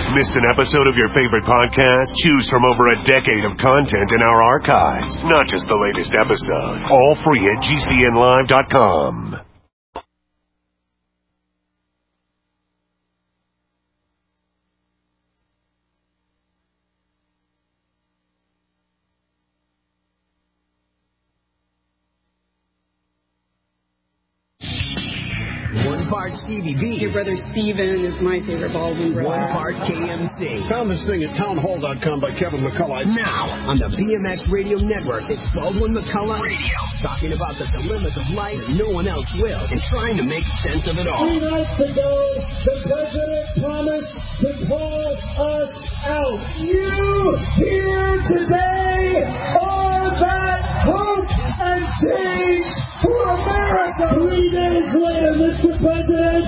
Missed an episode of your favorite podcast? Choose from over a decade of content in our archives, not just the latest episode. All free at GCNlive.com. One part Stevie B. Your brother Steven is my favorite Baldwin brother. One part KMC. Found this thing at townhall.com by Kevin McCullough. Now, on the BMX Radio Network, it's Baldwin McCullough Radio. Talking about the dilemmas of life that no one else will and trying to make sense of it all. 3 nights ago, the president promised to call us out. You here today are that hope and change for America. 3 days later, Mr. President.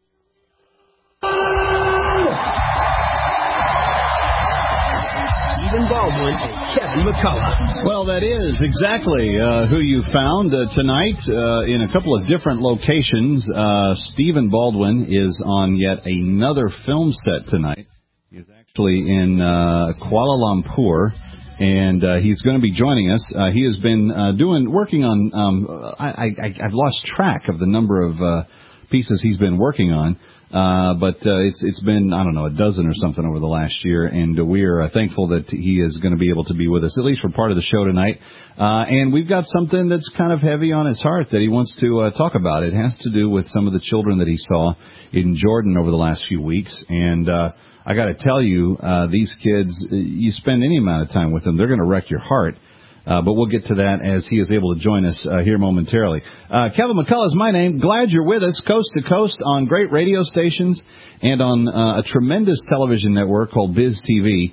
Stephen Baldwin and Kevin McCullough. Well, that is exactly who you found tonight in a couple of different locations. Stephen Baldwin is on yet another film set tonight. He's actually in Kuala Lumpur, and he's going to be joining us. He has been working on. I've lost track of the number of pieces he's been working on. But it's been, I don't know, a dozen or something over the last year, and we are thankful that he is going to be able to be with us, at least for part of the show tonight. And we've got something that's kind of heavy on his heart that he wants to talk about. It has to do with some of the children that he saw in Jordan over the last few weeks. And I got to tell you, these kids, you spend any amount of time with them, they're going to wreck your heart. But we'll get to that as he is able to join us here momentarily. Kevin McCullough is my name. Glad you're with us, coast to coast, on great radio stations and on a tremendous television network called Biz TV.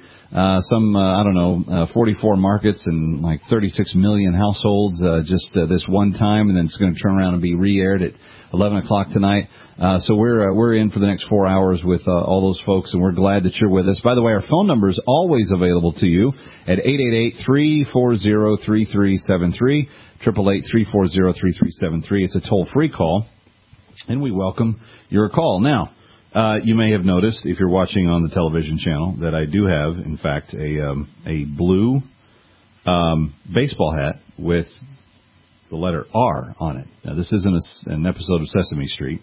44 markets and like 36 million households just this one time, and then it's going to turn around and be re-aired at 11 o'clock tonight. So we're in for the next 4 hours with all those folks, and we're glad that you're with us. By the way, our phone number is always available to you at 888-340-3373, 888-340-3373. It's a toll-free call, and we welcome your call. Now, you may have noticed, if you're watching on the television channel, that I do have, in fact, a blue baseball hat with the letter R on it. Now, this isn't an episode of Sesame Street,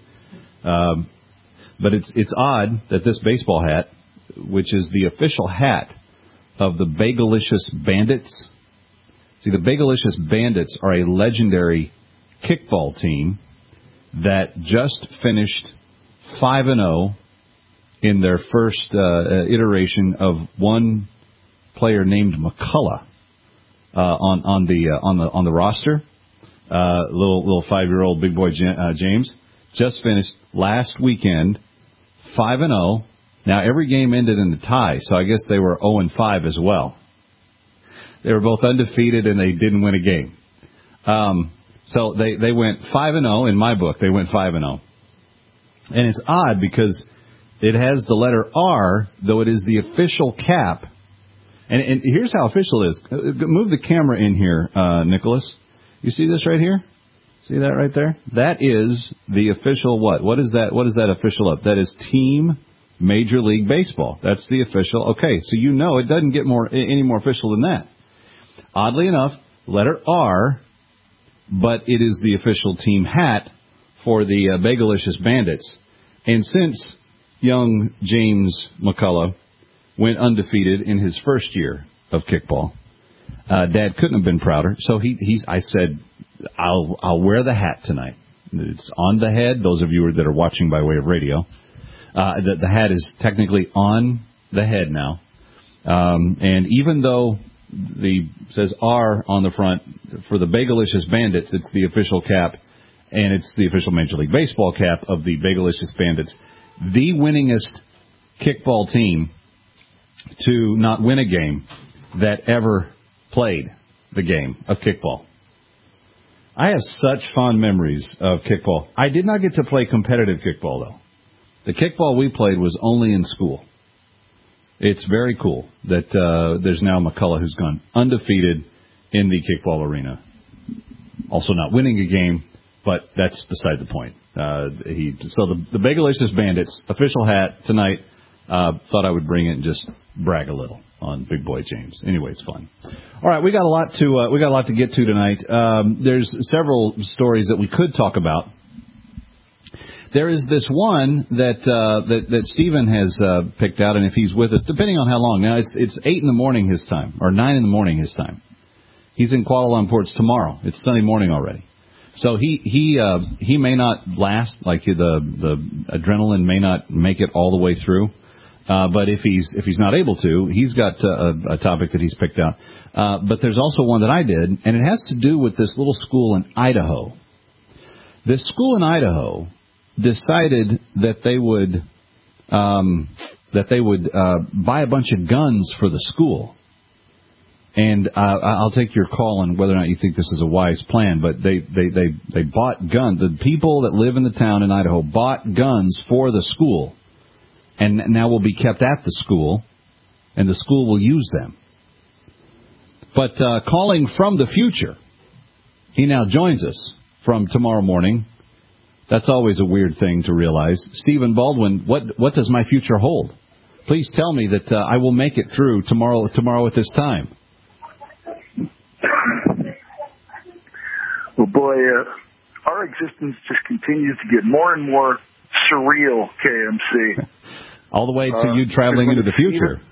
but it's odd that this baseball hat, which is the official hat of the Bagelicious Bandits. See, the Bagelicious Bandits are a legendary kickball team that just finished 5-0 in their first iteration of one player named McCullough on the roster. Little 5-year-old big boy James just finished last weekend 5-0. Now every game ended in a tie, so I guess they were 0-5 as well. They were both undefeated and they didn't win a game. So they went 5-0 in my book. They went 5-0. And it's odd because it has the letter R, though it is the official cap. And here's how official it is. Move the camera in here, Nicholas. You see this right here? See that right there? That is the official what? What is that? What is that official of? That is Team Major League Baseball. That's the official. Okay, so you know it doesn't get any more official than that. Oddly enough, letter R, but it is the official team hat for the Bagelicious Bandits. And since young James McCullough went undefeated in his first year of kickball, Dad couldn't have been prouder. So I said, I'll wear the hat tonight. It's on the head. Those of you that are watching by way of radio, the hat is technically on the head now. And even though says R on the front, for the Bagelicious Bandits, it's the official cap, and it's the official Major League Baseball cap of the Bagelicious Bandits, the winningest kickball team to not win a game that ever played the game of kickball. I have such fond memories of kickball. I did not get to play competitive kickball, though. The kickball we played was only in school. It's very cool that there's now McCullough who's gone undefeated in the kickball arena. Also not winning a game, but that's beside the point. So the Bagelicious Bandits official hat tonight Thought I would bring it and just brag a little on Big Boy James. Anyway, it's fun. All right, we got a lot to get to tonight. There's several stories that we could talk about. There is this one that Stephen has picked out, and if he's with us, depending on how long. Now it's 8 in the morning his time, or 9 in the morning his time. He's in Kuala Lumpur. It's tomorrow. It's Sunday morning already. So he may not last, like the adrenaline may not make it all the way through. But if he's not able to, he's got a topic that he's picked out. But there's also one that I did, and it has to do with this little school in Idaho. This school in Idaho decided that they would buy a bunch of guns for the school. And I'll take your call on whether or not you think this is a wise plan. But they bought guns. The people that live in the town in Idaho bought guns for the school, and now will be kept at the school, and the school will use them. But calling from the future, he now joins us from tomorrow morning. That's always a weird thing to realize. Stephen Baldwin, what does my future hold? Please tell me that I will make it through tomorrow at this time. Well, boy, our existence just continues to get more and more surreal, KMC. All the way to you traveling into the future.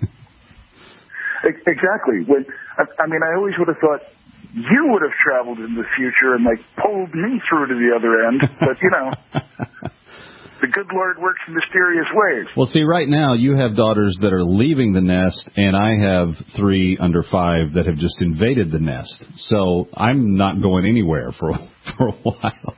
Exactly. I always would have thought you would have traveled in the future and, pulled me through to the other end. But, the good Lord works in mysterious ways. Well, see, right now you have daughters that are leaving the nest, and I have 3 under 5 that have just invaded the nest. So I'm not going anywhere for a while.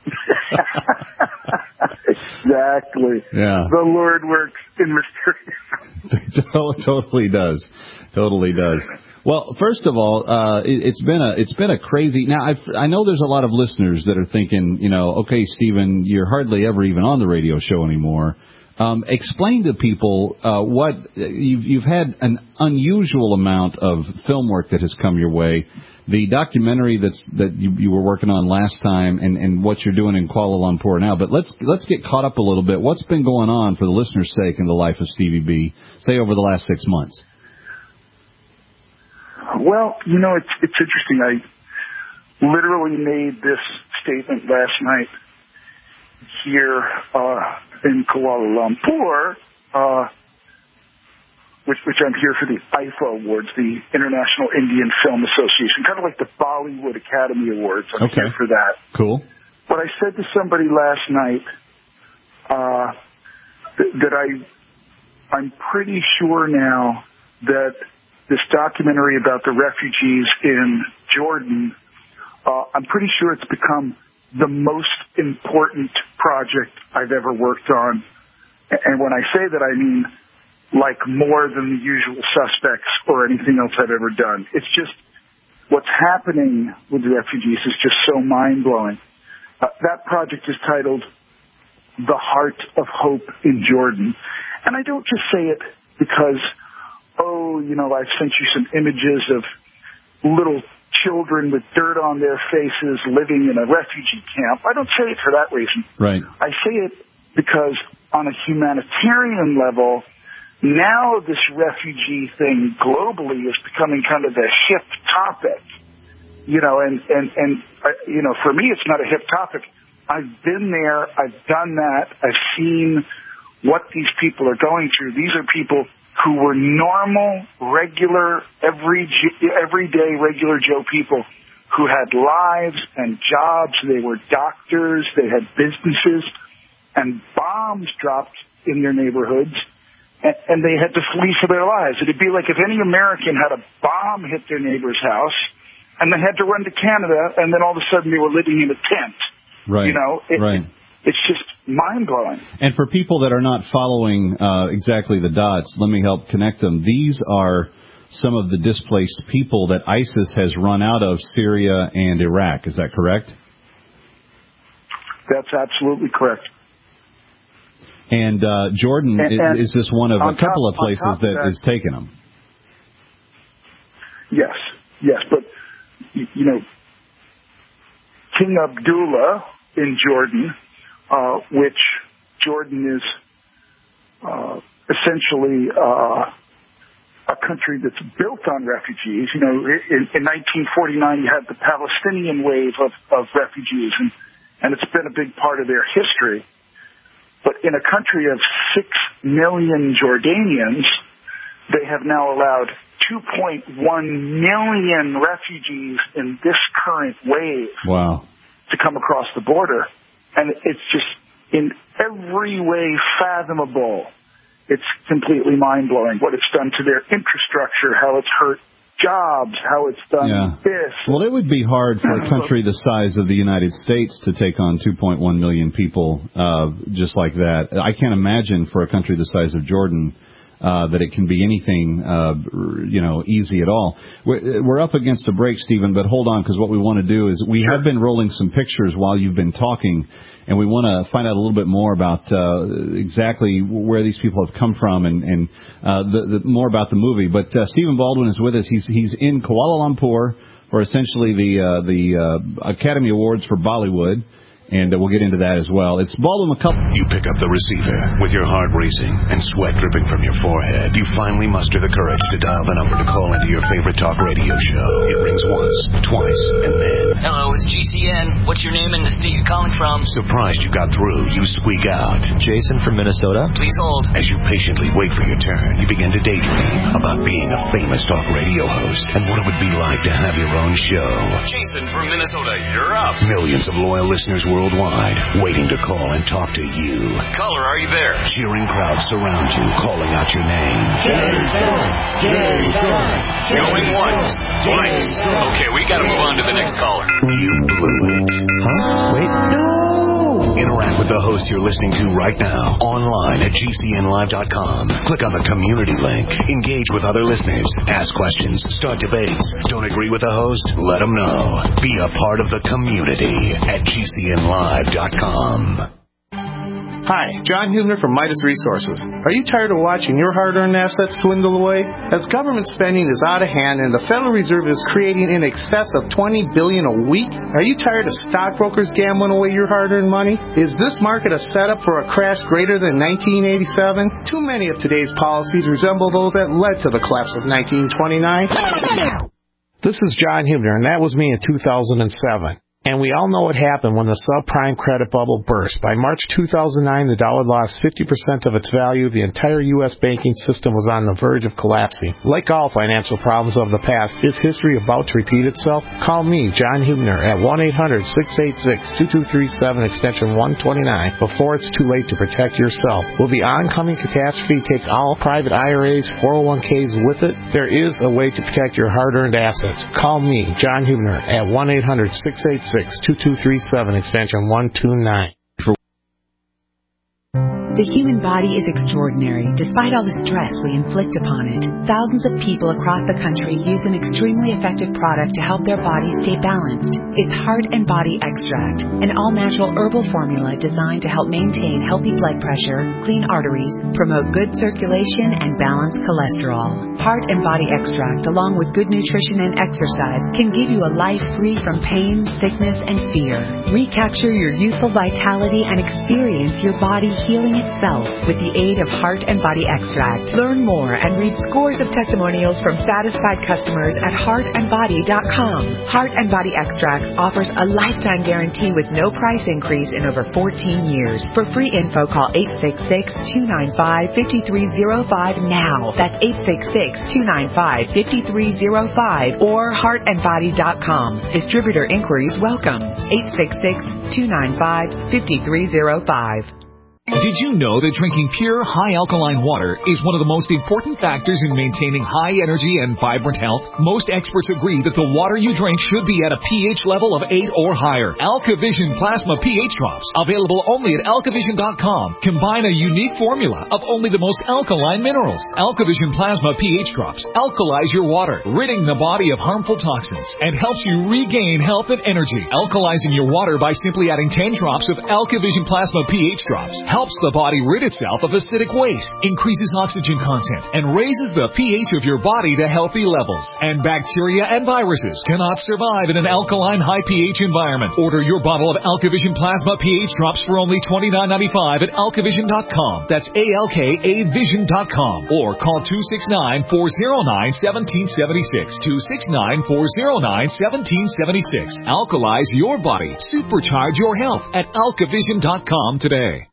Exactly. Yeah. The Lord works in mysterious ways. Totally does. Totally does. Well, first of all, it's been a crazy. Now I know there's a lot of listeners that are thinking, okay, Stephen, you're hardly ever even on the radio show anymore. Explain to people what you've had an unusual amount of film work that has come your way. The documentary that you were working on last time, and what you're doing in Kuala Lumpur now. But let's get caught up a little bit. What's been going on, for the listeners' sake, in the life of Stevie B, say over the last 6 months? Well, it's interesting. I literally made this statement last night here in Kuala Lumpur, which I'm here for the IFA Awards, the International Indian Film Association, kind of like the Bollywood Academy Awards. I'm here for that. Cool. But I said to somebody last night that I'm pretty sure now that this documentary about the refugees in Jordan, I'm pretty sure it's become the most important project I've ever worked on. And when I say that, I mean more than the usual suspects or anything else I've ever done. It's just what's happening with the refugees is just so mind-blowing. That project is titled The Heart of Hope in Jordan. And I don't just say it because, I've sent you some images of little children with dirt on their faces living in a refugee camp. I don't say it for that reason. Right. I say it because on a humanitarian level, now this refugee thing globally is becoming kind of a hip topic. And for me, it's not a hip topic. I've been there. I've done that. I've seen what these people are going through. These are people who were normal, regular, everyday, regular Joe people who had lives and jobs. They were doctors. They had businesses, and bombs dropped in their neighborhoods, and they had to flee for their lives. It'd be like if any American had a bomb hit their neighbor's house, and they had to run to Canada, and then all of a sudden they were living in a tent. Right. Right. It's just mind-blowing. And for people that are not following exactly the dots, let me help connect them. These are some of the displaced people that ISIS has run out of Syria and Iraq. Is that correct? That's absolutely correct. And Jordan is just one of a couple of places that is taking them. Yes, but, King Abdullah in Jordan, which Jordan is essentially a country that's built on refugees. You know, in 1949, you had the Palestinian wave of refugees, and it's been a big part of their history. But in a country of 6 million Jordanians, they have now allowed 2.1 million refugees in this current wave to come across the border. And it's just in every way fathomable. It's completely mind-blowing what it's done to their infrastructure, how it's hurt jobs, how it's done this. Well, it would be hard for a country the size of the United States to take on 2.1 million people just like that. I can't imagine for a country the size of Jordan that it can be anything, easy at all. We're up against a break, Stephen, but hold on, because what we want to do is we have been rolling some pictures while you've been talking, and we want to find out a little bit more about exactly where these people have come from and more about the movie. But Stephen Baldwin is with us. He's in Kuala Lumpur for essentially the Academy Awards for Bollywood. And we'll get into that as well. It's Baldwin McCullough. You pick up the receiver with your heart racing and sweat dripping from your forehead. You finally muster the courage to dial the number to call into your favorite talk radio show. It rings once, twice, and then... Hello, it's GCN. What's your name and the state you're calling from? Surprised you got through, you squeak out. Jason from Minnesota. Please hold. As you patiently wait for your turn, you begin to daydream about being a famous talk radio host and what it would be like to have your own show. Jason from Minnesota, you're up. Millions of loyal listeners worldwide waiting to call and talk to you. Caller, are you there? Cheering crowds surround you, calling out your name. Jason! Jason! Going once, twice. Okay, we gotta move on to the next caller. You blew it. Huh? Wait, no! Interact with the host you're listening to right now, online at GCNlive.com. Click on the community link. Engage with other listeners. Ask questions. Start debates. Don't agree with the host? Let them know. Be a part of the community at GCNlive.com. Hi, John Hubner from Midas Resources. Are you tired of watching your hard-earned assets dwindle away? As government spending is out of hand and the Federal Reserve is creating in excess of $20 billion a week, are you tired of stockbrokers gambling away your hard-earned money? Is this market a setup for a crash greater than 1987? Too many of today's policies resemble those that led to the collapse of 1929. This is John Hubner, and that was me in 2007. And we all know what happened when the subprime credit bubble burst. By March 2009, the dollar lost 50% of its value. The entire U.S. banking system was on the verge of collapsing. Like all financial problems of the past, is history about to repeat itself? Call me, John Hubner, at 1-800-686-2237, extension 129, before it's too late to protect yourself. Will the oncoming catastrophe take all private IRAs, 401ks with it? There is a way to protect your hard-earned assets. Call me, John Hubner, at 1-800-686-2237, extension 129. The human body is extraordinary, despite all the stress we inflict upon it. Thousands of people across the country use an extremely effective product to help their bodies stay balanced. It's Heart and Body Extract, an all-natural herbal formula designed to help maintain healthy blood pressure, clean arteries, promote good circulation, and balance cholesterol. Heart and Body Extract, along with good nutrition and exercise, can give you a life free from pain, sickness, and fear. Recapture your youthful vitality and experience your body healing itself with the aid of Heart and Body Extract. Learn more and read scores of testimonials from satisfied customers at heartandbody.com. Heart and Body Extracts offers a lifetime guarantee with no price increase in over 14 years. For free info, call 866-295-5305 now. That's 866-295-5305 or heartandbody.com. Distributor inquiries welcome. 866-295-5305. Did you know that drinking pure, high alkaline water is one of the most important factors in maintaining high energy and vibrant health? Most experts agree that the water you drink should be at a pH level of 8 or higher. AlkaVision Plasma pH Drops, available only at alkavision.com, combine a unique formula of only the most alkaline minerals. AlkaVision Plasma pH Drops alkalize your water, ridding the body of harmful toxins, and helps you regain health and energy. Alkalizing your water by simply adding 10 drops of AlkaVision Plasma pH Drops helps the body rid itself of acidic waste, increases oxygen content, and raises the pH of your body to healthy levels. And bacteria and viruses cannot survive in an alkaline high pH environment. Order your bottle of AlkaVision Plasma pH drops for only $29.95 at alkavision.com. That's ALKAvision.com. Or call 269-409-1776. 269-409-1776. Alkalize your body. Supercharge your health at alkavision.com today.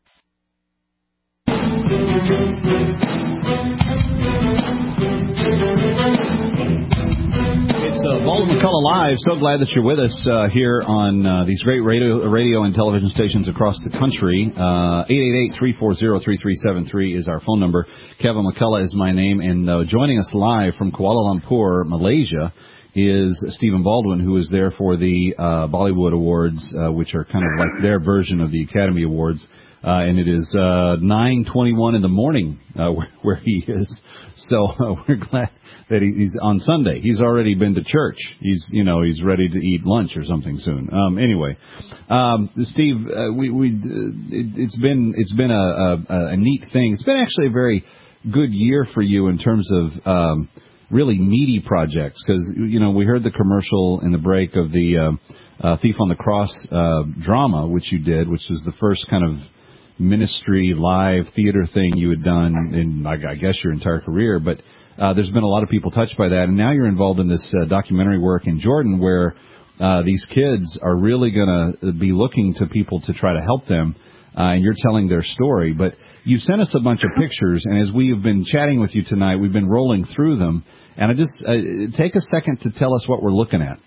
It's Baldwin McCullough Live. So glad that you're with us here on these great radio and television stations across the country. 888-340-3373 is our phone number. Kevin McCullough is my name. And joining us live from Kuala Lumpur, Malaysia, is Stephen Baldwin, who is there for the Bollywood Awards, which are kind of like their version of the Academy Awards. And it is 9:21 in the morning where he is. So we're glad that he's on Sunday. He's already been to church. He's ready to eat lunch or something soon. Anyway, Steve, it's been a neat thing. It's been actually a very good year for you in terms of really meaty projects, because we heard the commercial in the break of the Thief on the Cross drama, which you did, which was the first kind of ministry live theater thing you had done in, I guess, your entire career. But there's been a lot of people touched by that, and now you're involved in this documentary work in Jordan, where these kids are really going to be looking to people to try to help them, and you're telling their story. But you sent us a bunch of pictures, and as we have been chatting with you tonight, we've been rolling through them. And I just take a second to tell us what we're looking at.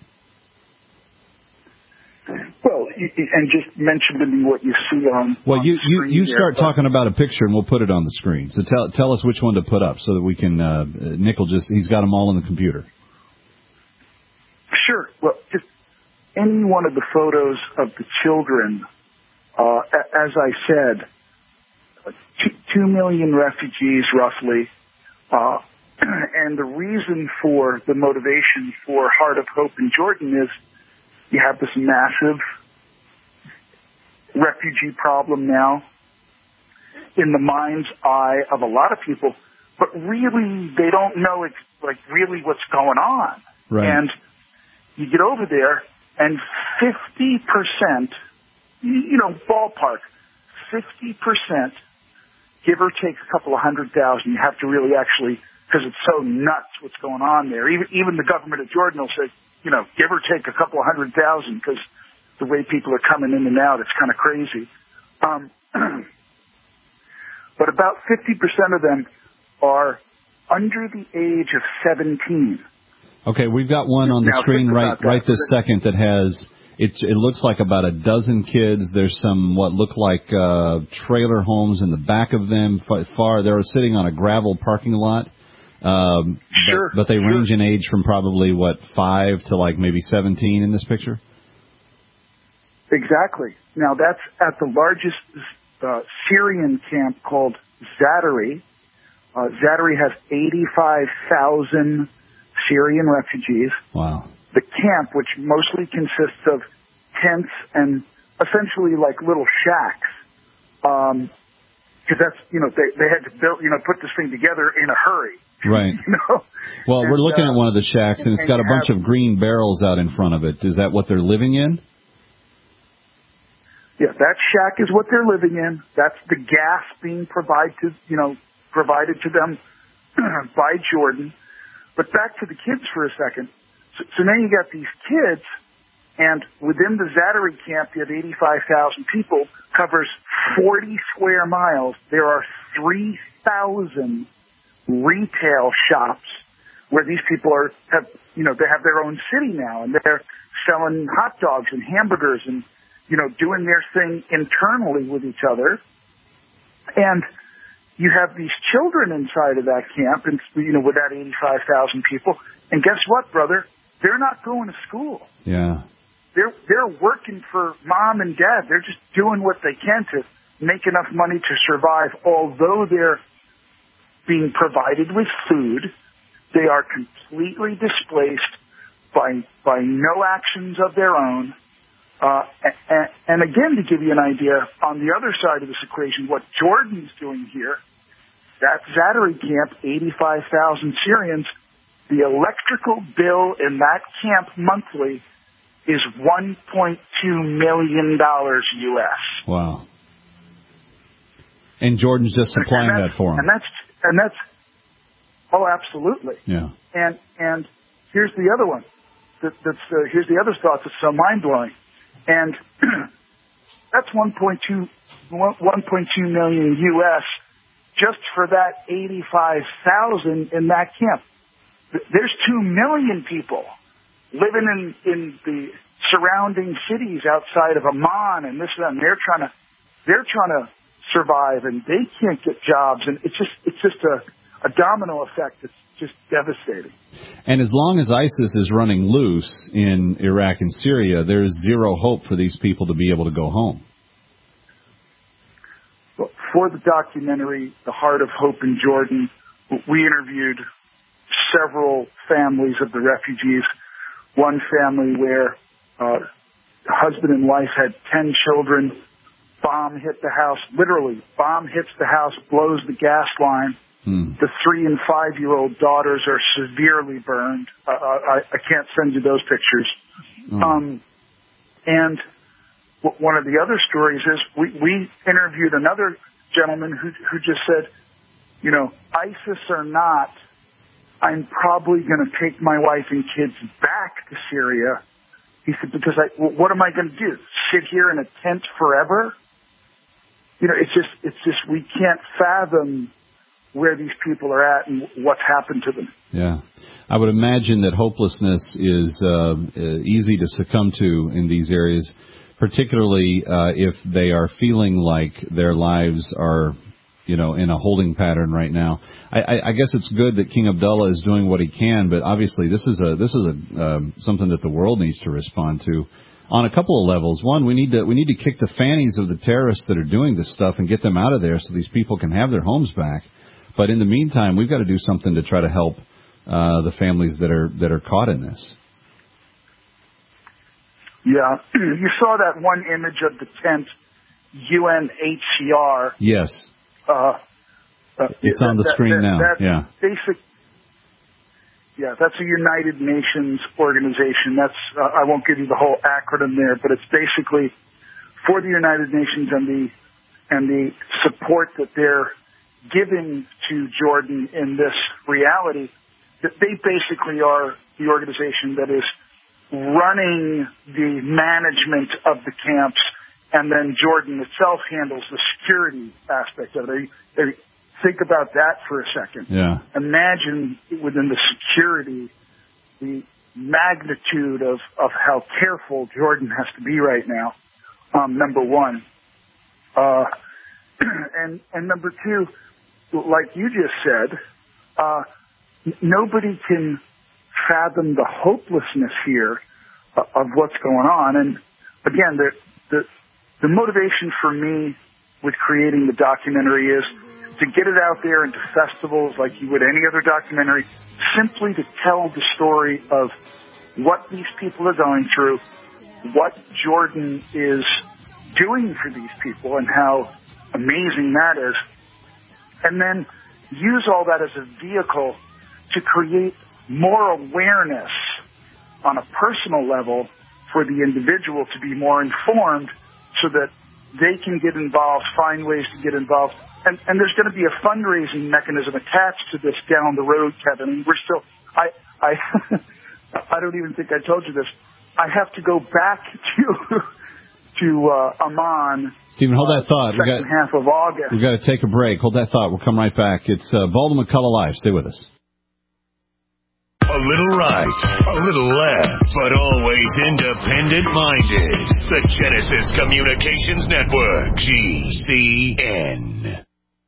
Well, and just mention to me what you see on. Well, you start talking about a picture, and we'll put it on the screen. So tell us which one to put up so that we can. Nick will he's got them all on the computer. Sure. Well, just any one of the photos of the children. As I said, 2 million refugees, roughly. And the reason for the motivation for Heart of Hope in Jordan is you have this massive refugee problem now in the mind's eye of a lot of people, but really they don't know really what's going on. Right. And you get over there and 50%, ballpark, 50%, give or take a couple of 100,000, you have to really actually, because it's so nuts what's going on there. Even the government of Jordan will say, give or take a couple of 100,000, because the way people are coming in and out, it's kind of crazy. But about 50% of them are under the age of 17. Okay, we've got one on the screen right this second that has, it looks like about a dozen kids. There's some what look like trailer homes in the back of them. They're sitting on a gravel parking lot. Sure. But they range in age from probably, 5 to maybe 17 in this picture? Exactly. Now, that's at the largest Syrian camp called Zaatari. Zaatari has 85,000 Syrian refugees. Wow. The camp, which mostly consists of tents and essentially like little shacks, because that's, they had to build, put this thing together in a hurry. Right. Well, we're looking at one of the shacks, and it's got a bunch of green barrels out in front of it. Is that what they're living in? Yeah, that shack is what they're living in. That's the gas being provided to them by Jordan. But back to the kids for a second. So now you got these kids, and within the Zaatari camp, you have 85,000 people, covers 40 square miles. There are 3,000 retail shops where these people they have their own city now, and they're selling hot dogs and hamburgers and, doing their thing internally with each other. And you have these children inside of that camp, and with that 85,000 people. And guess what, brother? They're not going to school. Yeah. They're working for mom and dad. They're just doing what they can to make enough money to survive. Although they're being provided with food, they are completely displaced by no actions of their own. And again, to give you an idea, on the other side of this equation, what Jordan's doing here, that Zaatari camp, 85,000 Syrians, the electrical bill in that camp monthly is $1.2 million U.S. Wow. And Jordan's just supplying that for him. And that's oh, absolutely. Yeah. And here's the other one. Here's the other thought that's so mind-blowing. And that's 1.2 million U.S. just for that 85,000 in that camp. There's 2 million people living in the surrounding cities outside of Amman and this and that. And they're trying to survive, and they can't get jobs, and it's just a domino effect that's just devastating. And as long as ISIS is running loose in Iraq and Syria, there's zero hope for these people to be able to go home. Well, for the documentary, The Heart of Hope in Jordan, we interviewed several families of the refugees. One family where husband and wife had 10 children. Bomb hit the house, literally. Bomb hits the house, blows the gas line. The 3- and 5-year-old daughters are severely burned. I can't send you those pictures. And one of the other stories is we interviewed another gentleman who just said, you know, ISIS or not, I'm probably going to take my wife and kids back to Syria. He said, because what am I going to do? Sit here in a tent forever? You know, it's just we can't fathom where these people are at and what's happened to them. Yeah. I would imagine that hopelessness is easy to succumb to in these areas, particularly if they are feeling like their lives are, you know, in a holding pattern right now. I guess it's good that King Abdullah is doing what he can, but obviously this is something that the world needs to respond to on a couple of levels. One, we need to kick the fannies of the terrorists that are doing this stuff and get them out of there so these people can have their homes back. But in the meantime, we've got to do something to try to help the families that are caught in this. Yeah, you saw that one image of the tent, UNHCR. Yes. It's on the screen now. Yeah. Yeah, that's a United Nations organization. That's I won't give you the whole acronym there, but it's basically for the United Nations and the support that they're giving to Jordan in this reality. That they basically are the organization that is running the management of the camps, and then Jordan itself handles the security aspect of it. Think about that for a second. Yeah. Imagine within the security, the magnitude of how careful Jordan has to be right now, number one. And number two, like you just said, nobody can fathom the hopelessness here of what's going on. And again, the motivation for me with creating the documentary is to get it out there into festivals like you would any other documentary, simply to tell the story of what these people are going through, what Jordan is doing for these people, and how amazing that is. And then use all that as a vehicle to create more awareness on a personal level for the individual to be more informed so that they can get involved, find ways to get involved. And there's going to be a fundraising mechanism attached to this down the road, Kevin. We're still, I don't even think I told you this. I have to go back to Amman. Stephen, hold that thought. Second half of August. We've got to take a break. Hold that thought. We'll come right back. It's Baldwin McCullough Live. Stay with us. A little right, a little left, but always independent-minded. The Genesis Communications Network, GCN.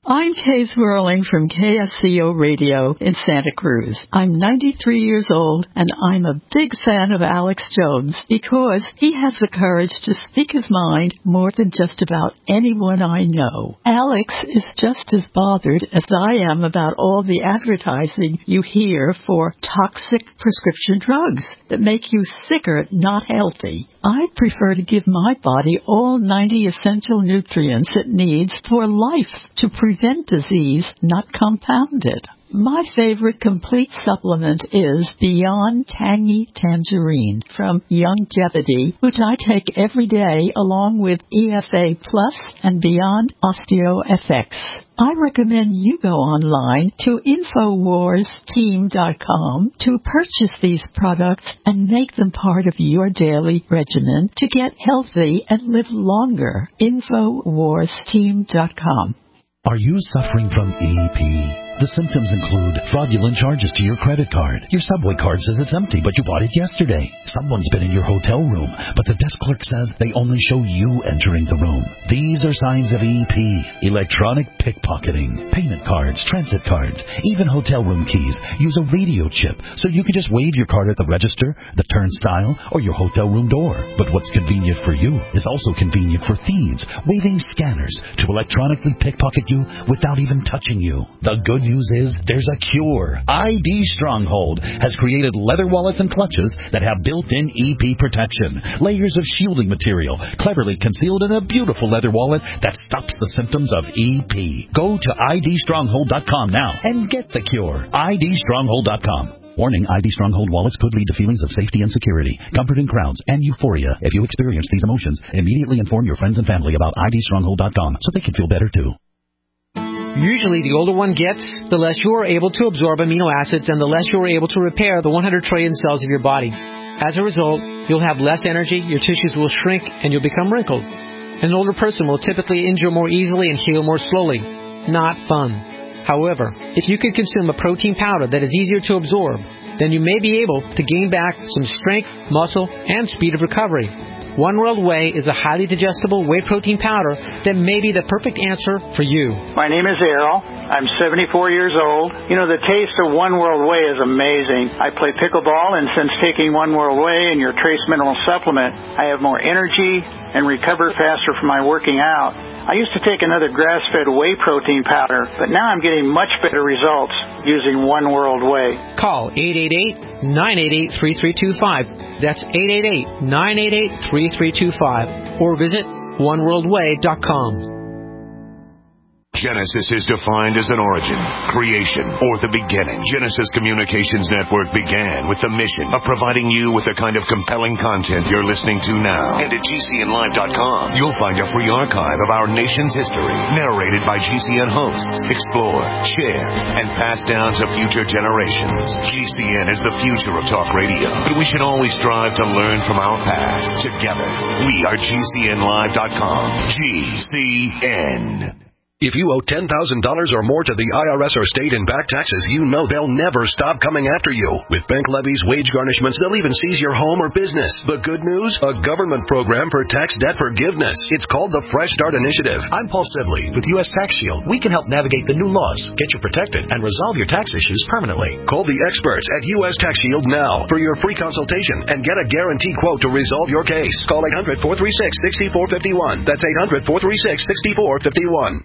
I'm Kay Swirling from KSCO Radio in Santa Cruz. I'm 93 years old, and I'm a big fan of Alex Jones because he has the courage to speak his mind more than just about anyone I know. Alex is just as bothered as I am about all the advertising you hear for toxic prescription drugs that make you sicker, not healthy. I prefer to give my body all 90 essential nutrients it needs for life to prevent disease, not compound it. My favorite complete supplement is Beyond Tangy Tangerine from Youngevity, which I take every day along with EFA Plus and Beyond OsteoFX. I recommend you go online to InfoWarsTeam.com to purchase these products and make them part of your daily regimen to get healthy and live longer. InfoWarsTeam.com. Are you suffering from EP? The symptoms include fraudulent charges to your credit card. Your Subway card says it's empty, but you bought it yesterday. Someone's been in your hotel room, but the desk clerk says they only show you entering the room. These are signs of EP. Electronic pickpocketing. Payment cards, transit cards, even hotel room keys use a radio chip, so you can just wave your card at the register, the turnstile, or your hotel room door. But what's convenient for you is also convenient for thieves, waving scanners to electronically pickpocket you without even touching you. The good news is there's a cure. ID Stronghold has created leather wallets and clutches that have built-in EP protection, layers of shielding material cleverly concealed in a beautiful leather wallet that stops the symptoms of EP. Go to idstronghold.com now and get the cure. idstronghold.com. Warning, ID Stronghold wallets could lead to feelings of safety and security, comfort in crowds, and euphoria. If you experience these emotions, immediately inform your friends and family about idstronghold.com so they can feel better too. Usually, the older one gets, the less you are able to absorb amino acids and the less you are able to repair the 100 trillion cells of your body. As a result, you'll have less energy, your tissues will shrink, and you'll become wrinkled. An older person will typically injure more easily and heal more slowly. Not fun. However, if you can consume a protein powder that is easier to absorb, then you may be able to gain back some strength, muscle, and speed of recovery. One World Whey is a highly digestible whey protein powder that may be the perfect answer for you. My name is Errol. I'm 74 years old. You know, the taste of One World Whey is amazing. I play pickleball, and since taking One World Whey and your Trace Mineral Supplement, I have more energy and recover faster from my working out. I used to take another grass-fed whey protein powder, but now I'm getting much better results using One World Whey. Call 888-988-3325. That's 888-988-3325. Or visit oneworldway.com. Genesis is defined as an origin, creation, or the beginning. Genesis Communications Network began with the mission of providing you with the kind of compelling content you're listening to now. And at GCNlive.com, you'll find a free archive of our nation's history, narrated by GCN hosts, explored, shared, and passed down to future generations. GCN is the future of talk radio, but we should always strive to learn from our past. Together, we are GCNlive.com. GCN. If you owe $10,000 or more to the IRS or state in back taxes, you know they'll never stop coming after you. With bank levies, wage garnishments, they'll even seize your home or business. The good news? A government program for tax debt forgiveness. It's called the Fresh Start Initiative. I'm Paul Sibley with U.S. Tax Shield. We can help navigate the new laws, get you protected, and resolve your tax issues permanently. Call the experts at U.S. Tax Shield now for your free consultation and get a guaranteed quote to resolve your case. Call 800-436-6451. That's 800-436-6451.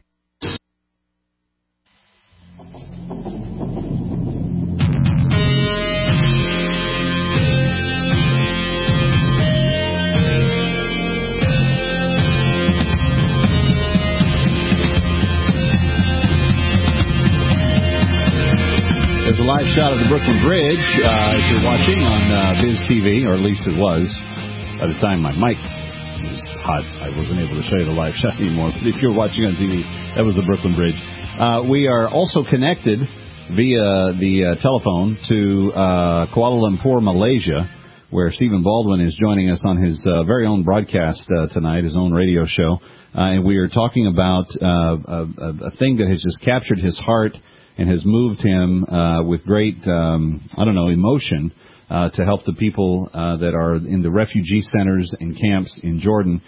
There's a live shot of the Brooklyn Bridge if you're watching on Biz TV, or at least it was. By the time my mic was hot, I wasn't able to show you the live shot anymore. But if you're watching on TV, that was the Brooklyn Bridge. We are also connected via the telephone to Kuala Lumpur, Malaysia, where Stephen Baldwin is joining us on his very own broadcast tonight, his own radio show. And we are talking about a thing that has just captured his heart and has moved him with great, emotion to help the people that are in the refugee centers and camps in Jordan.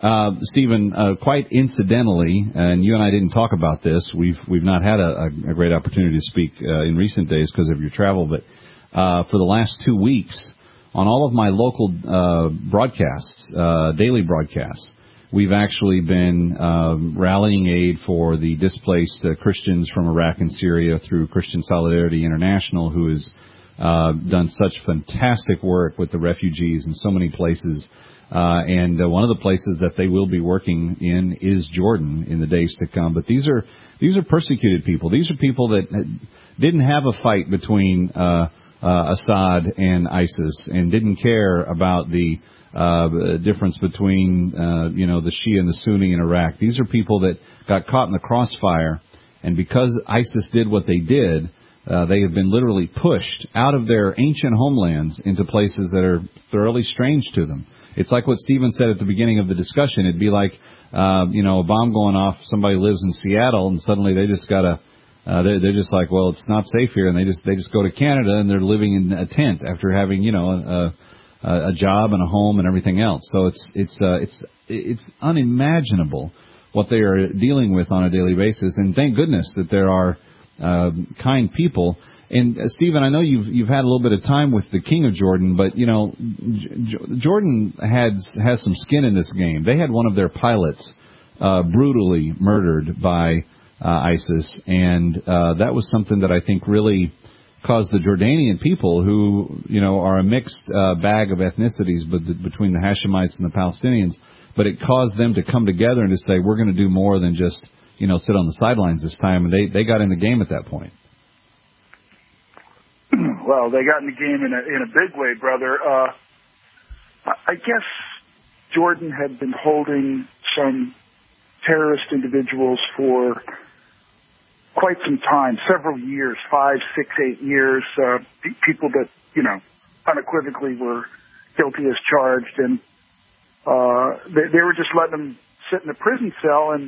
Stephen, quite incidentally, and you and I didn't talk about this. We've not had a great opportunity to speak in recent days because of your travel, but for the last 2 weeks, on all of my local broadcasts, daily broadcasts, we've actually been rallying aid for the displaced Christians from Iraq and Syria through Christian Solidarity International, who has done such fantastic work with the refugees in so many places. And one of the places that they will be working in is Jordan in the days to come. But these are persecuted people. These are people that didn't have a fight between Assad and ISIS and didn't care about the difference between the Shia and the Sunni in Iraq. These are people that got caught in the crossfire, and because ISIS did what they did, they have been literally pushed out of their ancient homelands into places that are thoroughly strange to them. It's like what Stephen said at the beginning of the discussion. It'd be like, a bomb going off. Somebody lives in Seattle, and suddenly they just got they're just like, well, it's not safe here, and they just go to Canada and they're living in a tent after having a job and a home and everything else. So it's unimaginable what they are dealing with on a daily basis. And thank goodness that there are kind people. And Stephen, I know you've had a little bit of time with the King of Jordan, but Jordan has some skin in this game. They had one of their pilots brutally murdered by ISIS, and that was something that I think really caused the Jordanian people, who are a mixed bag of ethnicities, but between the Hashemites and the Palestinians, but it caused them to come together and to say, we're going to do more than just sit on the sidelines this time, and they got in the game at that point. Well, they got in the game in a big way, brother. I guess Jordan had been holding some terrorist individuals for quite some time, several years, 5, 6, 8 years, people that, unequivocally were guilty as charged, and they were just letting them sit in a prison cell, and,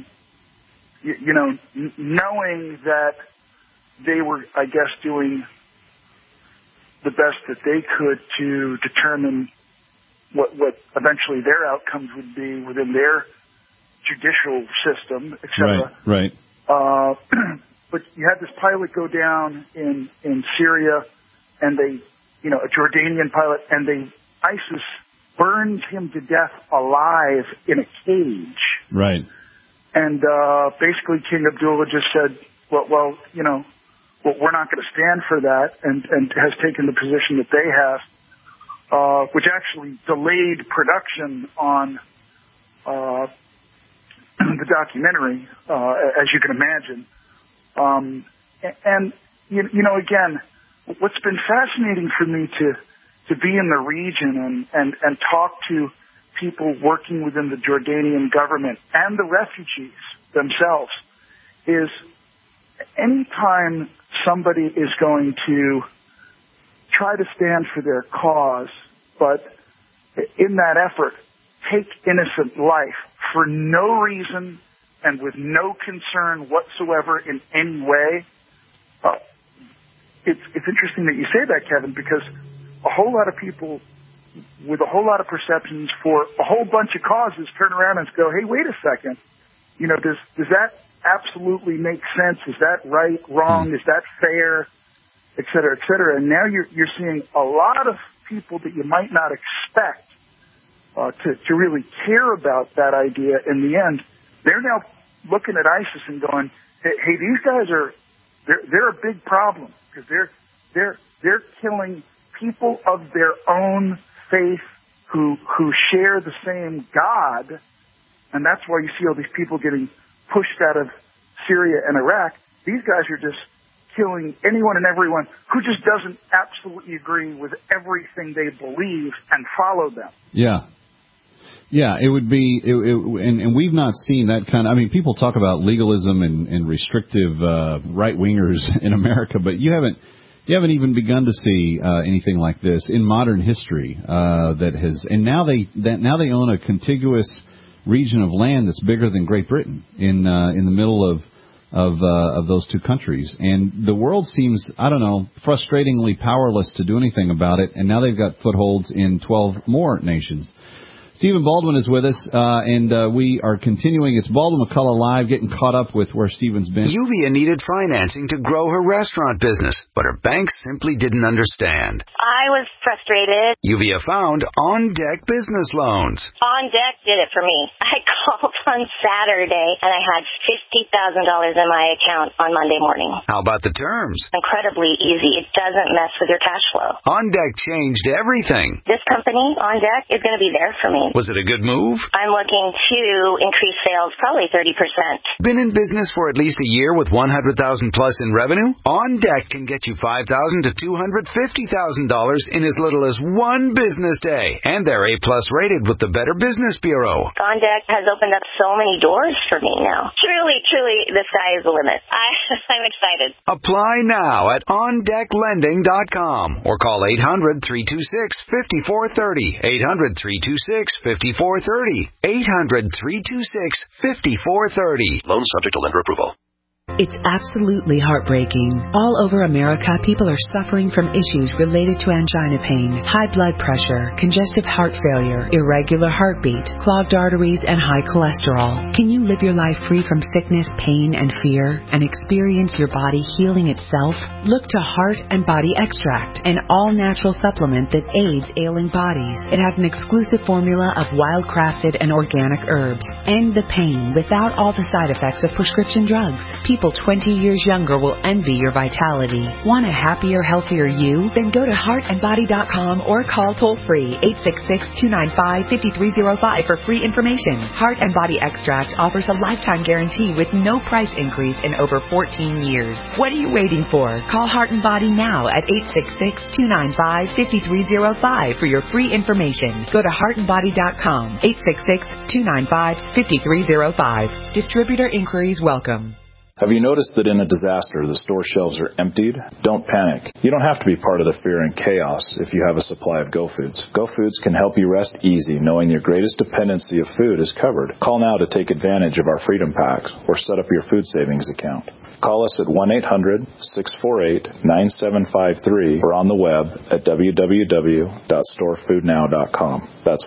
knowing that they were, I guess, doing the best that they could to determine what eventually their outcomes would be within their judicial system, etc. Right. But you had this pilot go down in Syria, and they, a Jordanian pilot, and ISIS burned him to death alive in a cage. Right. And basically King Abdullah just said, well, we're not going to stand for that, and has taken the position that they have, which actually delayed production on the documentary, as you can imagine. And again, what's been fascinating for me to be in the region and talk to people working within the Jordanian government and the refugees themselves is anytime somebody is going to try to stand for their cause, but in that effort take innocent life for no reason and with no concern whatsoever in any way, it's interesting that you say that, Kevin, because a whole lot of people with a whole lot of perceptions for a whole bunch of causes turn around and go, hey, wait a second, does that absolutely make sense? Is that right, wrong? Is that fair, et cetera, et cetera? And now you're seeing a lot of people that you might not expect to really care about that idea. In the end, they're now looking at ISIS and going, hey, these guys they're a big problem because they're killing people of their own faith who share the same God, and that's why you see all these people getting pushed out of Syria and Iraq. These guys are just killing anyone and everyone who just doesn't absolutely agree with everything they believe and follow them. Yeah. Yeah, it would be, and we've not seen that kind of, people talk about legalism and restrictive right-wingers in America, but you haven't even begun to see anything like this in modern history and now they own a contiguous region of land that's bigger than Great Britain in the middle of those two countries, and the world seems, frustratingly powerless to do anything about it, and now they've got footholds in 12 more nations. Stephen Baldwin is with us, and we are continuing. It's Baldwin McCullough Live, getting caught up with where Stephen's been. Yuvia needed financing to grow her restaurant business, but her bank simply didn't understand. I was frustrated. Yuvia found On Deck Business Loans. On Deck did it for me. I called on Saturday, and I had $50,000 in my account on Monday morning. How about the terms? Incredibly easy. It doesn't mess with your cash flow. On Deck changed everything. This company, On Deck, is going to be there for me. Was it a good move? I'm looking to increase sales probably 30%. Been in business for at least a year with $100,000 plus in revenue? On Deck can get you $5,000 to $250,000 in as little as one business day. And they're A-plus rated with the Better Business Bureau. On Deck has opened up so many doors for me now. Truly, the sky is the limit. I'm excited. Apply now at OnDeckLending.com or call 800-326-5430. 800-326-5430. 800-326-5430. Loan subject to lender approval. It's absolutely heartbreaking. All over America, people are suffering from issues related to angina pain, high blood pressure, congestive heart failure, irregular heartbeat, clogged arteries, and high cholesterol. Can you live your life free from sickness, pain, and fear, and experience your body healing itself? Look to Heart and Body Extract, an all-natural supplement that aids ailing bodies. It has an exclusive formula of wild-crafted and organic herbs. End the pain without all the side effects of prescription drugs. People 20 years younger will envy your vitality. Want a happier, healthier you? Then go to heartandbody.com or call toll-free 866-295-5305 for free information. Heart and Body Extract offers a lifetime guarantee with no price increase in over 14 years. What are you waiting for? Call Heart and Body now at 866-295-5305 for your free information. Go to heartandbody.com, 866-295-5305. Distributor inquiries welcome. Have you noticed that in a disaster, the store shelves are emptied? Don't panic. You don't have to be part of the fear and chaos if you have a supply of Go Foods. Go Foods can help you rest easy knowing your greatest dependency of food is covered. Call now to take advantage of our Freedom Packs or set up your food savings account. Call us at 1-800-648-9753 or on the web at www.storefoodnow.com. That's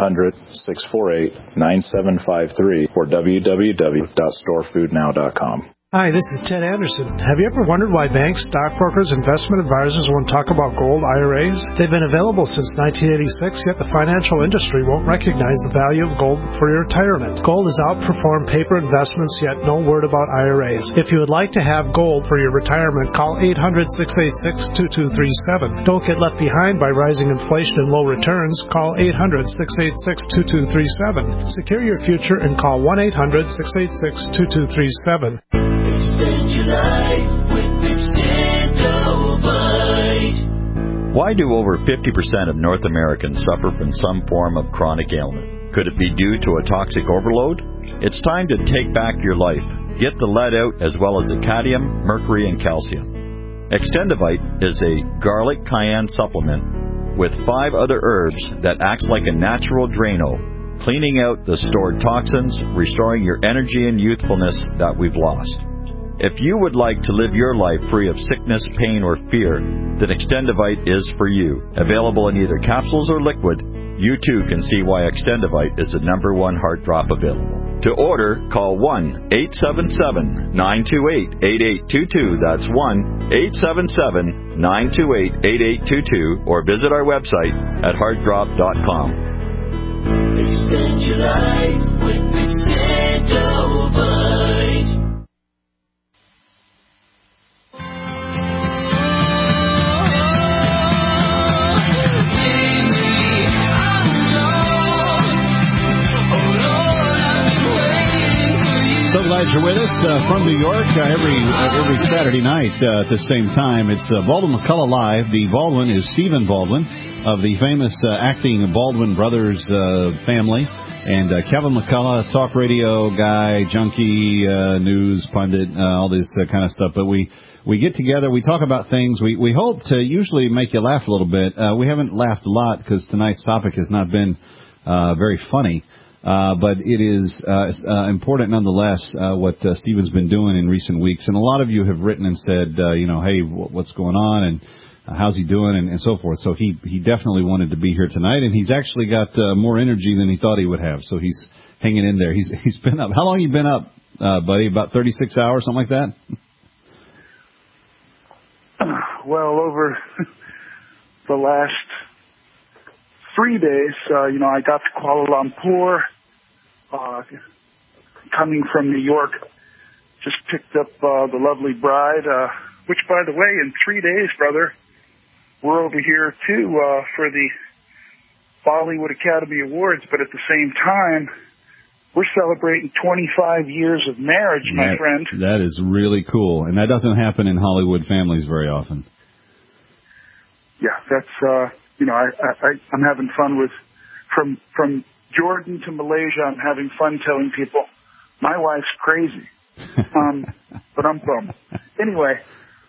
1-800-648-9753 or www.storefoodnow.com. Hi, this is Ted Anderson. Have you ever wondered why banks, stockbrokers, investment advisors won't talk about gold IRAs? They've been available since 1986, yet the financial industry won't recognize the value of gold for your retirement. Gold has outperformed paper investments, yet no word about IRAs. If you would like to have gold for your retirement, call 800-686-2237. Don't get left behind by rising inflation and low returns. Call 800-686-2237. Secure your future and call 1-800-686-2237. Extend your life with Extendovite. Why do over 50% of North Americans suffer from some form of chronic ailment? Could it be due to a toxic overload? It's time to take back your life. Get the lead out as well as the cadmium, mercury, and calcium. Extendovite is a garlic cayenne supplement with 5 other herbs that acts like a natural Drano, cleaning out the stored toxins, restoring your energy and youthfulness that we've lost. If you would like to live your life free of sickness, pain, or fear, then Extendovite is for you. Available in either capsules or liquid, you too can see why Extendovite is the #1 heart drop available. To order, call 1-877-928-8822. That's 1-877-928-8822. Or visit our website at heartdrop.com. Extend your life with Extendovite. So glad you're with us from New York every Saturday night at the same time. It's Baldwin McCullough Live. The Baldwin is Stephen Baldwin of the famous acting Baldwin Brothers family. And Kevin McCullough, talk radio guy, junkie, news pundit, all this kind of stuff. But we get together, we talk about things. We hope to usually make you laugh a little bit. We haven't laughed a lot because tonight's topic has not been very funny. But it is important nonetheless what Stephen's been doing in recent weeks. And a lot of you have written and said, hey, what's going on? And how's he doing, and so forth. So he definitely wanted to be here tonight, and he's actually got more energy than he thought he would have. So he's hanging in there. He's been up. How long have you been up, buddy? About 36 hours, something like that? Well, over the last 3 days, I got to Kuala Lumpur, coming from New York, just picked up the lovely bride, which, by the way, in 3 days, brother, we're over here, too, for the Bollywood Academy Awards, but at the same time, we're celebrating 25 years of marriage, my friend. That is really cool, and that doesn't happen in Hollywood families very often. Yeah, that's, I'm having fun with, from Jordan to Malaysia, I'm having fun telling people, my wife's crazy. But I'm bummed. Anyway,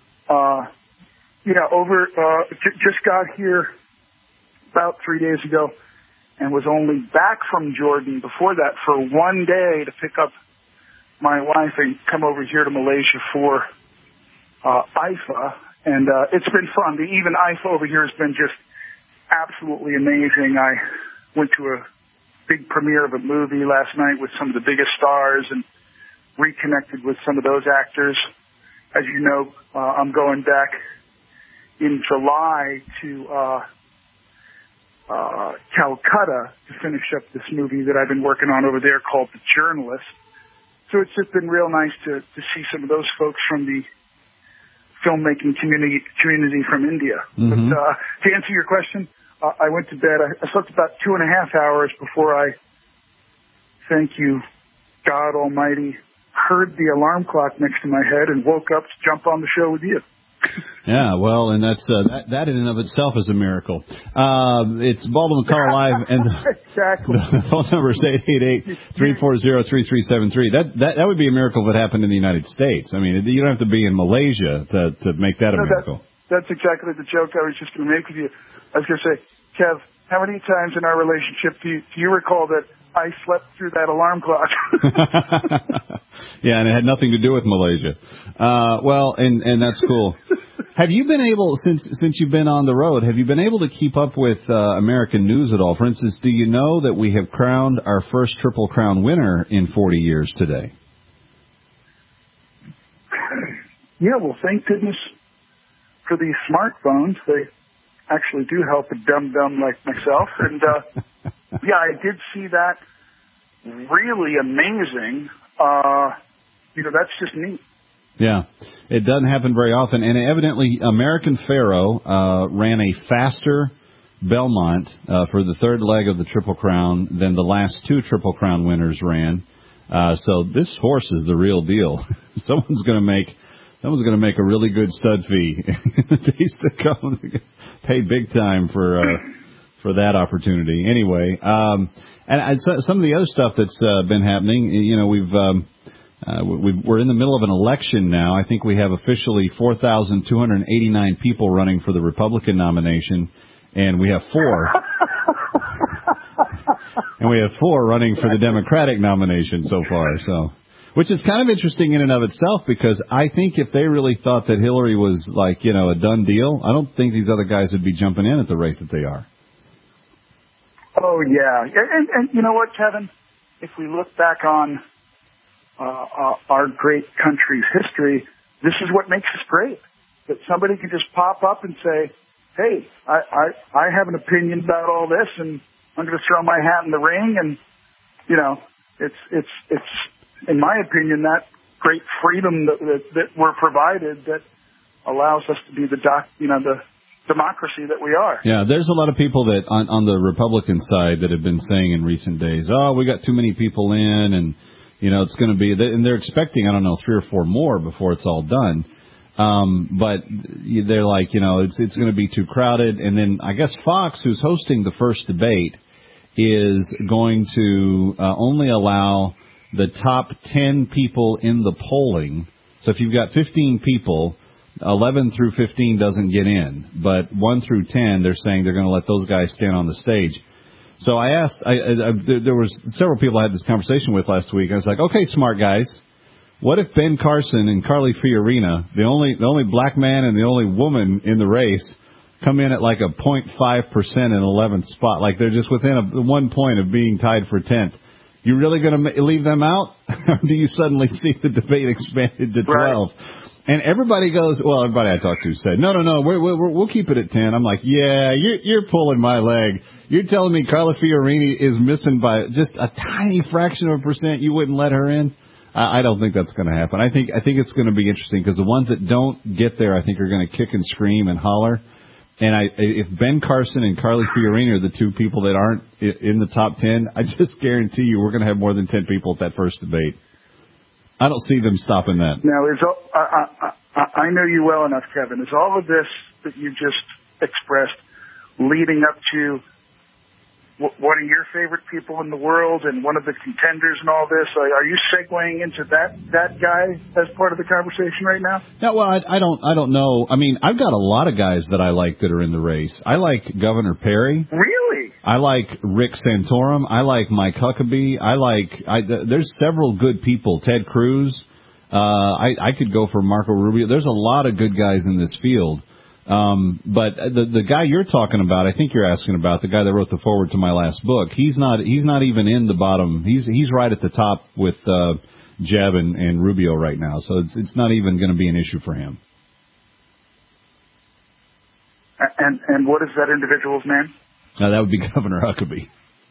just got here about 3 days ago and was only back from Jordan before that for 1 day to pick up my wife and come over here to Malaysia for IFA. And it's been fun. Even IFA over here has been just absolutely amazing. I went to a big premiere of a movie last night with some of the biggest stars and reconnected with some of those actors. As you know, I'm going back in July to Calcutta to finish up this movie that I've been working on over there called The Journalist. So it's just been real nice to see some of those folks from the filmmaking community from India. Mm-hmm. But to answer your question, I went to bed. I slept about 2.5 hours before I, thank you, God Almighty, heard the alarm clock next to my head and woke up to jump on the show with you. Yeah, well, and that's that in and of itself is a miracle. It's Baldwin McCullough Live, and exactly. The phone number is 888-340-3373. That would be a miracle if it happened in the United States. I mean, you don't have to be in Malaysia to make that a miracle. That's exactly the joke I was just going to make with you. I was going to say, Kev, how many times in our relationship do you recall that I slept through that alarm clock? Yeah, and it had nothing to do with Malaysia. Well, and that's cool. Have you been able, since you've been on the road, have you been able to keep up with American news at all? For instance, do you know that we have crowned our first Triple Crown winner in 40 years today? Yeah, well, thank goodness for these smartphones. They actually do help a dum-dum like myself. And, yeah, I did see that. Really amazing. That's just neat. Yeah, it doesn't happen very often. And evidently, American Pharoah ran a faster Belmont for the third leg of the Triple Crown than the last two Triple Crown winners ran. So this horse is the real deal. Someone's going to make a really good stud fee in the days to come. Pay big time for that opportunity. Anyway, and some of the other stuff that's been happening. We're in the middle of an election now. I think we have officially 4,289 people running for the Republican nomination, and we have four. And we have four running for the Democratic nomination so far. So, which is kind of interesting in and of itself, because I think if they really thought that Hillary was a done deal, I don't think these other guys would be jumping in at the rate that they are. Oh yeah, and you know what, Kevin? If we look back on our great country's history, this is what makes us great. That somebody can just pop up and say, hey, I have an opinion about all this, and I'm going to throw my hat in the ring. And, it's in my opinion, that great freedom that we're provided that allows us to be the democracy that we are. Yeah, there's a lot of people that on the Republican side that have been saying in recent days, we got too many people in, and it's going to be, and they're expecting, 3 or 4 more before it's all done. But they're like, it's going to be too crowded. And then I guess Fox, who's hosting the first debate, is going to only allow the top 10 people in the polling. So if you've got 15 people, 11 through 15 doesn't get in. But 1 through 10, they're saying they're going to let those guys stand on the stage. So I asked, there was several people I had this conversation with last week. I was like, okay, smart guys, what if Ben Carson and Carly Fiorina, the only black man and the only woman in the race, come in at like a 0.5% in 11th spot. Like they're just within 1 point of being tied for 10th. You really going to leave them out? Or do you suddenly see the debate expanded to 12? Right. And everybody goes, well, everybody I talked to said, no, we'll keep it at 10. I'm like, yeah, you're pulling my leg. You're telling me Carla Fiorini is missing by just a tiny fraction of a percent. You wouldn't let her in? I don't think that's going to happen. I think it's going to be interesting because the ones that don't get there, I think, are going to kick and scream and holler. And if Ben Carson and Carly Fiorini are the two people that aren't in the top 10, I just guarantee you we're going to have more than 10 people at that first debate. I don't see them stopping that. Now, I know you well enough, Kevin. Is all of this that you just expressed leading up to one of your favorite people in the world and one of the contenders and all this? Are you segueing into that guy as part of the conversation right now? Yeah, well, I don't know. I mean, I've got a lot of guys that I like that are in the race. I like Governor Perry. Really? I like Rick Santorum. I like Mike Huckabee. There's several good people. Ted Cruz. I could go for Marco Rubio. There's a lot of good guys in this field. But the guy you're talking about, I think you're asking about, the guy that wrote the foreword to my last book, he's not even in the bottom. He's right at the top with Jeb and Rubio right now. So it's not even going to be an issue for him. And what is that individual's name? That would be Governor Huckabee.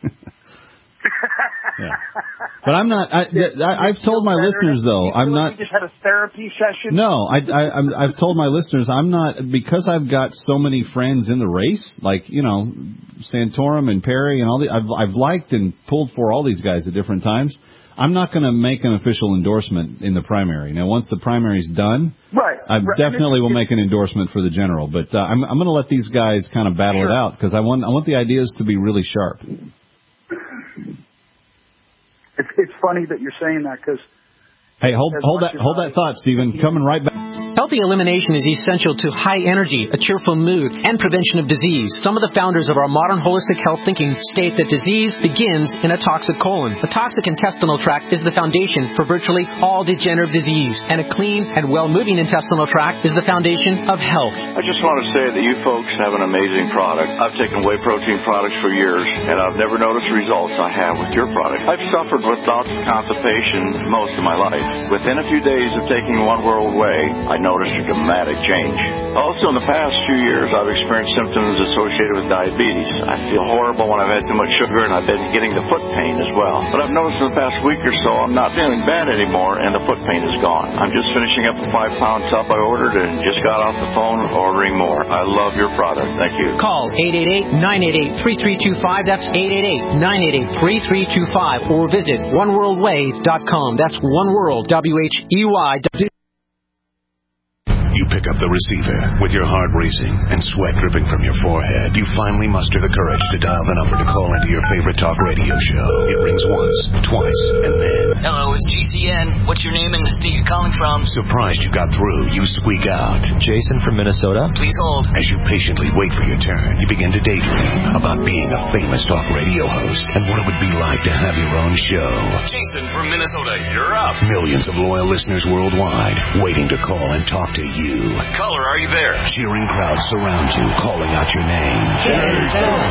Yeah. But I'm not. I've told my listeners though, I'm not. You just had a therapy session. No, I've told my listeners I'm not, because I've got so many friends in the race, like Santorum and Perry and all the. I've liked and pulled for all these guys at different times. I'm not going to make an official endorsement in the primary. Now, once the primary's done, I definitely will make an endorsement for the general. But I'm going to let these guys kind of battle it out because I want the ideas to be really sharp. It's funny that you're saying that because. Hey, hold that thought, Stephen. Coming right back. Healthy elimination is essential to high energy, a cheerful mood, and prevention of disease. Some of the founders of our modern holistic health thinking state that disease begins in a toxic colon. A toxic intestinal tract is the foundation for virtually all degenerative disease, and a clean and well-moving intestinal tract is the foundation of health. I just want to say that you folks have an amazing product. I've taken whey protein products for years, and I've never noticed the results I have with your product. I've suffered with bouts of constipation most of my life. Within a few days of taking One World Whey, I noticed a dramatic change. Also, in the past few years, I've experienced symptoms associated with diabetes. I feel horrible when I've had too much sugar, and I've been getting the foot pain as well. But I've noticed in the past week or so, I'm not feeling bad anymore, and the foot pain is gone. I'm just finishing up a 5-pound tub I ordered and just got off the phone ordering more. I love your product. Thank you. Call 888-988-3325. That's 888-988-3325. Or visit oneworldway.com. That's oneworld, WHEY. You pick up the receiver with your heart racing and sweat dripping from your forehead. You finally muster the courage to dial the number to call into your favorite talk radio show. It rings once, twice, and then... Hello, it's GCN. What's your name and the state you're calling from? Surprised you got through, you squeak out. Jason from Minnesota. Please hold. As you patiently wait for your turn, you begin to daydream about being a famous talk radio host and what it would be like to have your own show. Jason from Minnesota, you're up. Millions of loyal listeners worldwide waiting to call and talk to you. Caller, are you there? Cheering crowds surround you, calling out your name. Jason!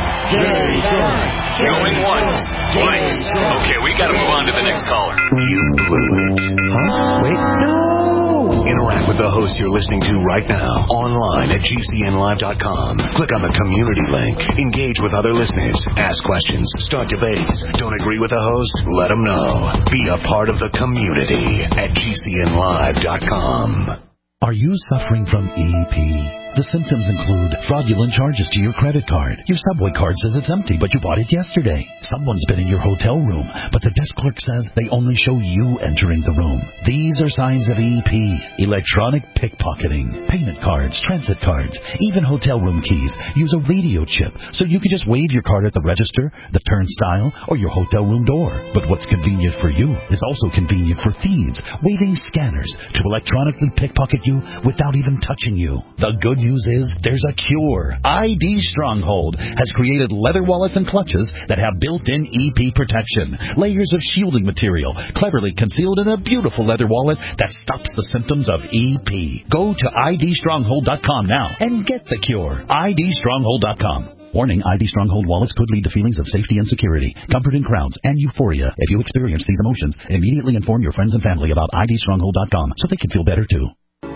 Going once, twice. Okay, we gotta move on to the next caller. You blew it. Huh? Wait, no! Interact with the host you're listening to right now, online at GCNlive.com. Click on the community link. Engage with other listeners. Ask questions. Start debates. Don't agree with the host? Let them know. Be a part of the community at GCNlive.com. Are you suffering from EP? The symptoms include fraudulent charges to your credit card. Your Subway card says it's empty, but you bought it yesterday. Someone's been in your hotel room, but the desk clerk says they only show you entering the room. These are signs of EP. Electronic pickpocketing. Payment cards, transit cards, even hotel room keys use a radio chip, so you can just wave your card at the register, the turnstile, or your hotel room door. But what's convenient for you is also convenient for thieves, waving scanners to electronically pickpocket you without even touching you. The good good news is there's a cure. ID Stronghold has created leather wallets and clutches that have built-in EP protection. Layers of shielding material, cleverly concealed in a beautiful leather wallet that stops the symptoms of EP. Go to IDStronghold.com now and get the cure. IDStronghold.com. Warning, ID Stronghold wallets could lead to feelings of safety and security, comfort in crowds, and euphoria. If you experience these emotions, immediately inform your friends and family about IDStronghold.com so they can feel better too.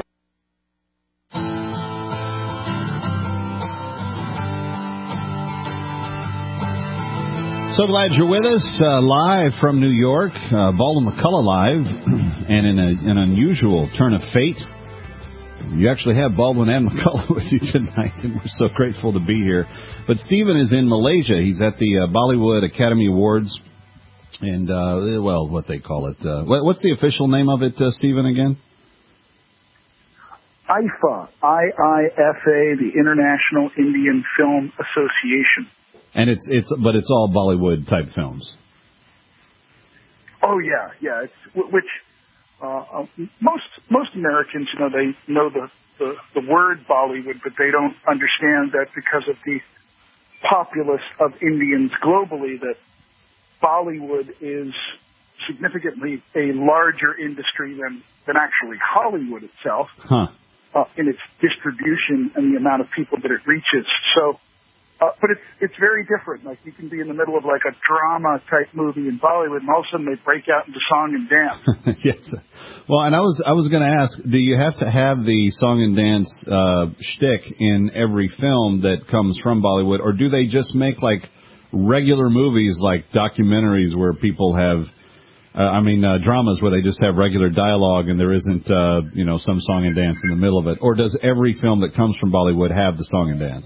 So glad you're with us, live from New York, Baldwin McCullough live, and in an unusual turn of fate, you actually have Baldwin and McCullough with you tonight, and we're so grateful to be here. But Stephen is in Malaysia. He's at the Bollywood Academy Awards, and, well, what they call it. What's the official name of it, Stephen, again? IIFA, I-I-F-A, the International Indian Film Association. And but it's all Bollywood type films. Oh yeah. Most Americans, they know the word Bollywood, but they don't understand that because of the populace of Indians globally, that Bollywood is significantly a larger industry than actually Hollywood itself, in its distribution and the amount of people that it reaches. So. But it's very different. Like, you can be in the middle of like a drama type movie in Bollywood, and all of a sudden they break out into song and dance. Yes. Well, and I was going to ask, do you have to have the song and dance shtick in every film that comes from Bollywood, or do they just make like regular movies, like documentaries where people have, dramas where they just have regular dialogue and there isn't, some song and dance in the middle of it, or does every film that comes from Bollywood have the song and dance?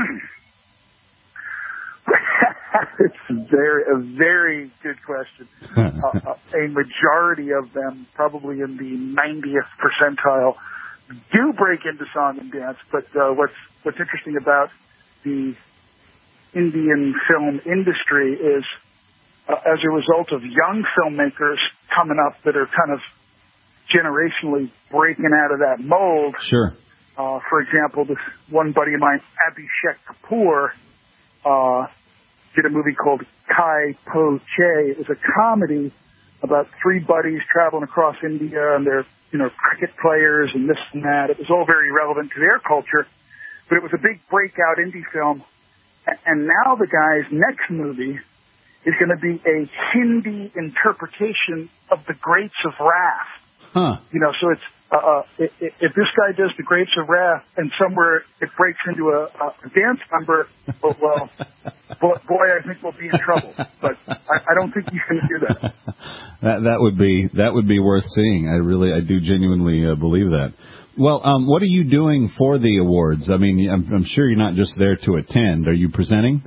It's a very good question. A majority of them, probably in the 90th percentile, do break into song and dance. But what's interesting about the Indian film industry is, as a result of young filmmakers coming up that are kind of generationally breaking out of that mold. Sure. For example, this one buddy of mine, Abhishek Kapoor, did a movie called Kai Po Che. It was a comedy about three buddies traveling across India, and they're, cricket players and this and that. It was all very relevant to their culture, but it was a big breakout indie film. And now the guy's next movie is going to be a Hindi interpretation of The Grapes of Wrath. So it's, if this guy does The Grapes of Wrath and somewhere it breaks into a dance number, well, boy, I think we'll be in trouble. But I don't think he's going to do that. That would be worth seeing. I do genuinely believe that. Well, what are you doing for the awards? I mean, I'm sure you're not just there to attend. Are you presenting?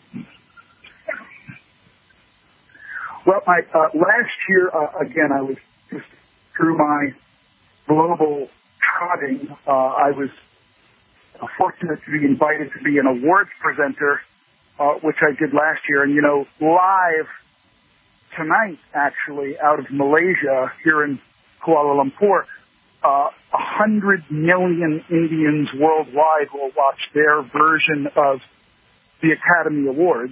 Well, last year, again, I was just through my global trotting, I was fortunate to be invited to be an awards presenter, which I did last year. And, live tonight, actually, out of Malaysia, here in Kuala Lumpur, 100 million Indians worldwide will watch their version of the Academy Awards.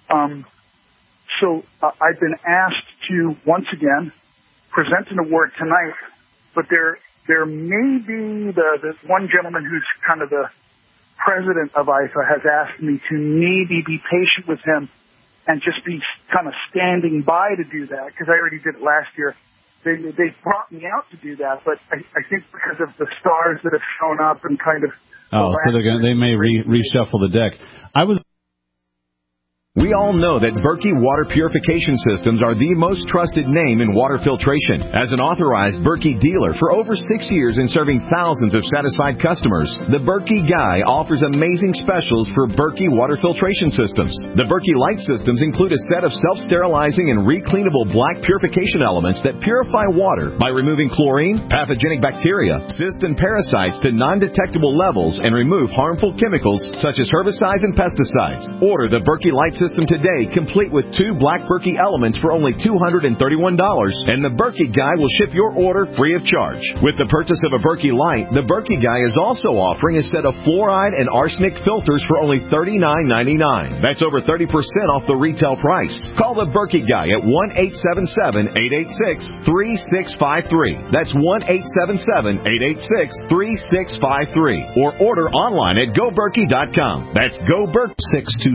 So I've been asked to, once again, present an award tonight, but there may be the one gentleman who's kind of the president of IIFA has asked me to maybe be patient with him and just be kind of standing by to do that, because I already did it last year. They brought me out to do that, but I think because of the stars that have shown up and kind of... Oh, so they may reshuffle the deck. We all know that Berkey Water Purification Systems are the most trusted name in water filtration. As an authorized Berkey dealer for over 6 years and serving thousands of satisfied customers, the Berkey Guy offers amazing specials for Berkey Water Filtration Systems. The Berkey Light Systems include a set of self-sterilizing and recleanable black purification elements that purify water by removing chlorine, pathogenic bacteria, cysts, and parasites to non-detectable levels and remove harmful chemicals such as herbicides and pesticides. Order the Berkey Light Systems system today, complete with 2 Black Berkey elements for only $231, and the Berkey Guy will ship your order free of charge. With the purchase of a Berkey Light, the Berkey Guy is also offering a set of fluoride and arsenic filters for only $39.99. That's over 30% off the retail price. Call the Berkey Guy at 1-877-886-3653. That's 1-877-886-3653. Or order online at GoBerkey.com. That's GoBerkey.